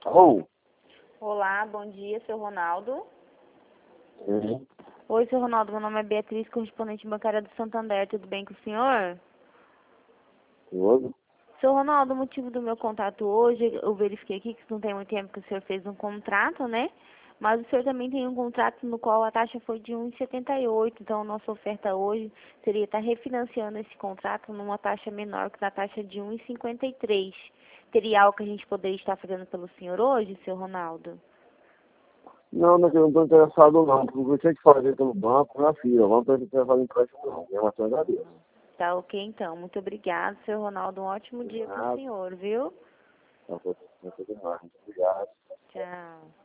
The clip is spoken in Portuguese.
Alô? Olá, bom dia, seu Ronaldo. Sim. Oi, seu Ronaldo, meu nome é Beatriz, correspondente bancária do Santander, tudo bem com o senhor? Tudo? Seu Ronaldo, o motivo do meu contato hoje, eu verifiquei aqui que não tem muito tempo que o senhor fez um contrato, né? Mas o senhor também tem um contrato no qual a taxa foi de 1,78, então a nossa oferta hoje seria estar refinanciando esse contrato numa taxa menor que da taxa de 1,53. Teria algo que a gente poderia estar fazendo pelo senhor hoje, seu Ronaldo? Não, não, eu não estou interessado não, porque eu tinha que fazer pelo banco na fila, não estou interessado em empréstimo não, minha maçã agradeço. Tá ok, então. Muito obrigada, seu Ronaldo. Um ótimo dia para o Nada, senhor, viu? não foi demais, muito obrigado. Tchau.